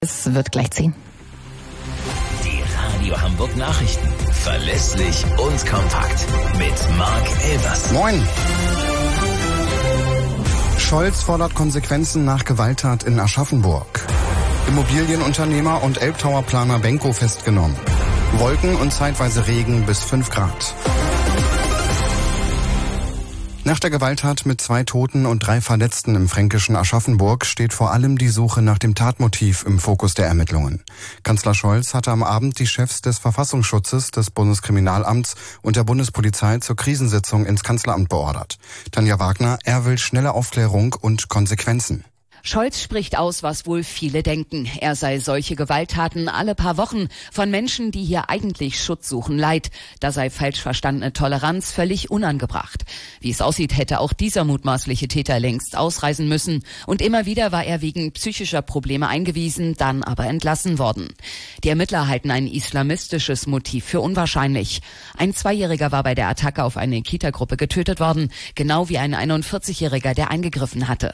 Es wird gleich 10. Die Radio Hamburg Nachrichten. Verlässlich und kompakt. Mit Marc Elvers. Moin. Scholz fordert Konsequenzen nach Gewalttat in Aschaffenburg. Immobilienunternehmer und Elbtower-Planer Benko festgenommen. Wolken und zeitweise Regen bis 5 Grad. Nach der Gewalttat mit 2 Toten und 3 Verletzten im fränkischen Aschaffenburg steht vor allem die Suche nach dem Tatmotiv im Fokus der Ermittlungen. Kanzler Scholz hatte am Abend die Chefs des Verfassungsschutzes, des Bundeskriminalamts und der Bundespolizei zur Krisensitzung ins Kanzleramt beordert. Tanja Wagner, er will schnelle Aufklärung und Konsequenzen. Scholz spricht aus, was wohl viele denken. Er sei solche Gewalttaten alle paar Wochen von Menschen, die hier eigentlich Schutz suchen, leid. Da sei falsch verstandene Toleranz völlig unangebracht. Wie es aussieht, hätte auch dieser mutmaßliche Täter längst ausreisen müssen. Und immer wieder war er wegen psychischer Probleme eingewiesen, dann aber entlassen worden. Die Ermittler halten ein islamistisches Motiv für unwahrscheinlich. Ein 2-Jähriger war bei der Attacke auf eine Kita-Gruppe getötet worden, genau wie ein 41-Jähriger, der eingegriffen hatte.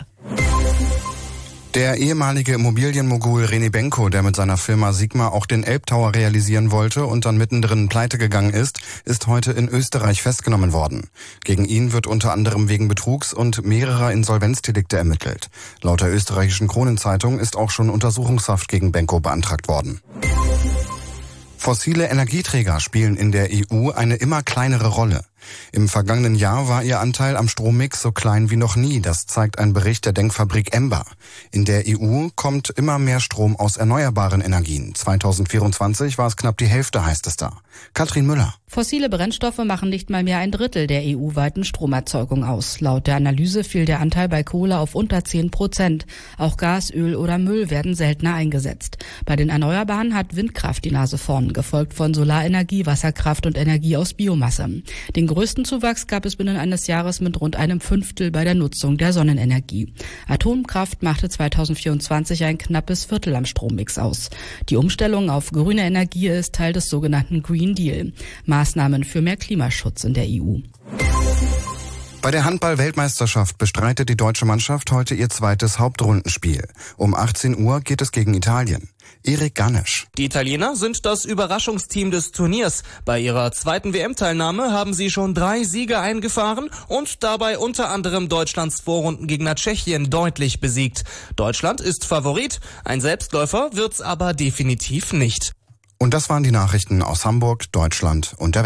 Der ehemalige Immobilienmogul René Benko, der mit seiner Firma Sigma auch den Elbtower realisieren wollte und dann mittendrin pleite gegangen ist heute in Österreich festgenommen worden. Gegen ihn wird unter anderem wegen Betrugs und mehrerer Insolvenzdelikte ermittelt. Laut der österreichischen Kronenzeitung ist auch schon Untersuchungshaft gegen Benko beantragt worden. Fossile Energieträger spielen in der EU eine immer kleinere Rolle. Im vergangenen Jahr war ihr Anteil am Strommix so klein wie noch nie. Das zeigt ein Bericht der Denkfabrik Emba. In der EU kommt immer mehr Strom aus erneuerbaren Energien. 2024 war es knapp die Hälfte, heißt es da. Katrin Müller. Fossile Brennstoffe machen nicht mal mehr 1/3 der EU-weiten Stromerzeugung aus. Laut der Analyse fiel der Anteil bei Kohle auf unter 10%. Auch Gas, Öl oder Müll werden seltener eingesetzt. Bei den Erneuerbaren hat Windkraft die Nase vorn, gefolgt von Solarenergie, Wasserkraft und Energie aus Biomasse. Den größten Zuwachs gab es binnen eines Jahres mit rund 1/5 bei der Nutzung der Sonnenenergie. Atomkraft machte 2024 ein knappes Viertel am Strommix aus. Die Umstellung auf grüne Energie ist Teil des sogenannten Green Deal. Maßnahmen für mehr Klimaschutz in der EU. Bei der Handball-Weltmeisterschaft bestreitet die deutsche Mannschaft heute ihr zweites Hauptrundenspiel. Um 18 Uhr geht es gegen Italien. Erik Ganesch. Die Italiener sind das Überraschungsteam des Turniers. Bei ihrer zweiten WM-Teilnahme haben sie schon 3 Siege eingefahren und dabei unter anderem Deutschlands Vorrundengegner Tschechien deutlich besiegt. Deutschland ist Favorit, ein Selbstläufer wird's aber definitiv nicht. Und das waren die Nachrichten aus Hamburg, Deutschland und der Welt.